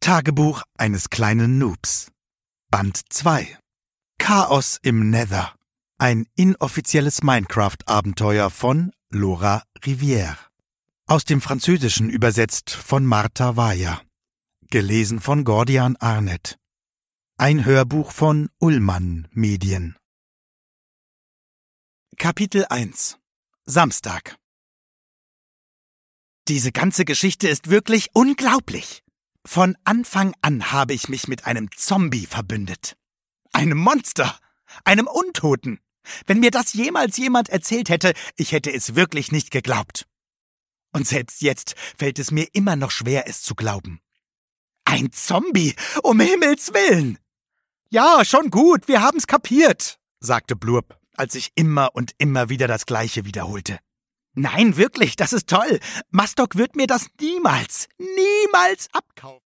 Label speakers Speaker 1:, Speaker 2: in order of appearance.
Speaker 1: Tagebuch eines kleinen Noobs. Band 2. Chaos im Nether. Ein inoffizielles Minecraft-Abenteuer von Laura Rivière. Aus dem Französischen übersetzt von Martha Waja. Gelesen von Gordian Arnett. Ein Hörbuch von Ullmann Medien. Kapitel 1. Samstag. Diese ganze Geschichte ist wirklich unglaublich. Von Anfang an habe ich mich mit einem Zombie verbündet. Einem Monster, einem Untoten. Wenn mir das jemals jemand erzählt hätte, ich hätte es wirklich nicht geglaubt. Und selbst jetzt fällt es mir immer noch schwer, es zu glauben. Ein Zombie, um Himmels Willen! Ja, schon gut, wir haben's kapiert, sagte Blurb, als ich immer und immer wieder das Gleiche wiederholte. Nein, wirklich, das ist toll. Mastok wird mir das niemals abkaufen.